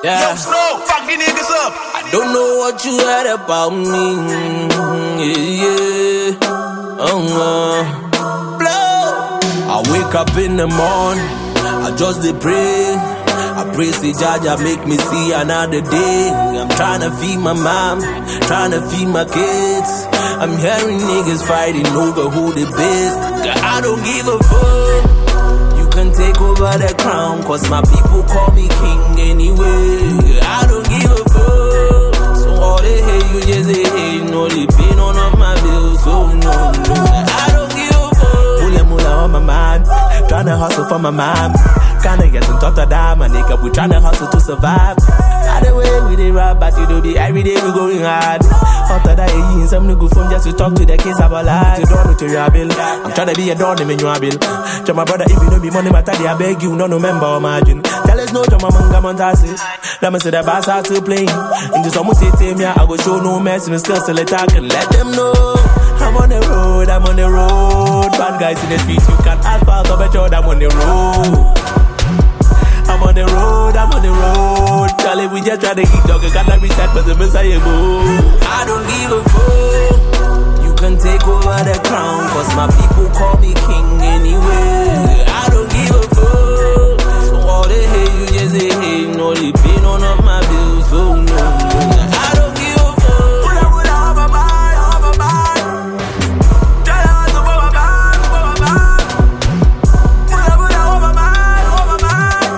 Yeah. Yo, Snow, fuck these niggas up. I don't know what you heard about me. Yeah. Blow. I wake up in the morning, I just dey pray. I pray say Jaja make me see another day. I'm tryna feed my mom, tryna feed my kids. I'm hearing niggas fighting over who the best. I don't give a fuck. You can take over the crown, cause my people call me king anyway. I don't give a fuck. So all they hate, you just hate. No, they pay none of my bills, so no. I don't give a fuck. Mula on my mind, tryna hustle for my mom. Kinda getting tough to die, my nigga. We tryna hustle to survive. Either way, we dey rap, but you do be every day we going hard. After that, you some nigga phone just to talk to the kids about life. You don't know to your bill. I'm tryna be a don in your bill. To my brother, if you don't be money matter, I beg you, no member or margin. Tell us no to my manga montasi. Let me see the bass out to playing. In the summer, take me, I go show no mess, and still attack and let them know. I'm on the road, I'm on the road. Bad guys in the streets, you can't ask for a better, I'm on the road. I'm on the road, I'm on the road. Charlie, we just try to eat dog, I can't reset, but the Messiah move. I don't give a fuck. You can take over the crown, cause my people call me king anyway. I don't give a fuck. So all they hate, you just hate. No, they pay none of my bills, so no. I don't give a fuck. Put up on my mind, on my mind. Tell them to put my mind, put my mind. Put up on my mind, on my mind.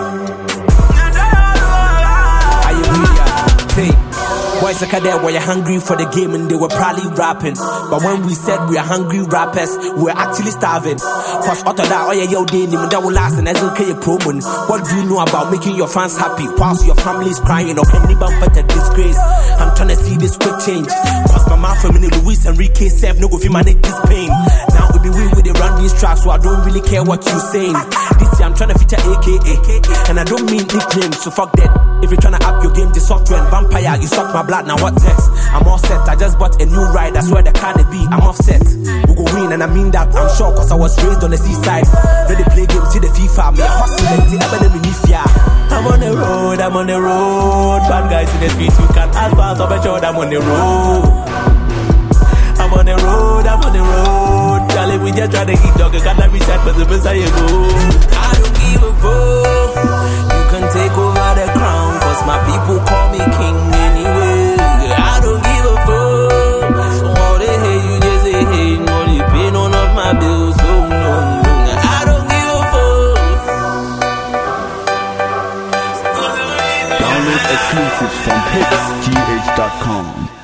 Are you ready? Take. Boys like that were hungry for the game and they were probably rapping. But when we said we are hungry rappers, we were actually starving. Cause after that, oh yeah, yo, they need that will last and as okay, promo. What do you know about making your fans happy whilst your family's crying or can even for the disgrace? I'm trying to see this quick change. Cause my mouth from Luis Enrique Sef no go feel manage this pain. Now it be we with the run these tracks, so I don't really care what you saying. This year I'm trying to feature AKA, and I don't mean nicknames, so fuck that. If you're trying to up your game, the software and vampire, you suck my blood, now what next? I'm all set, I just bought a new ride, that's where the car they be, I'm offset. We go win, and I mean that, I'm sure, cause I was raised on the seaside. Ready play games, see the FIFA, me a hustle, and see everybody me fear. I'm on the road, I'm on the road. Bad guys in the streets, you can't advance, I bet you I'm on the road. I'm on the road, I'm on the road. Charlie, we just try to eat dog, I can't reset, but the Messiah go. I don't give a fuck. You can take over the crown, cause my people call me king anyway. I don't give a fuck. So all they hate, you just hate. No, they pay none of my bills, so no. I don't give a fuck. Download exclusives from hitsgh.com.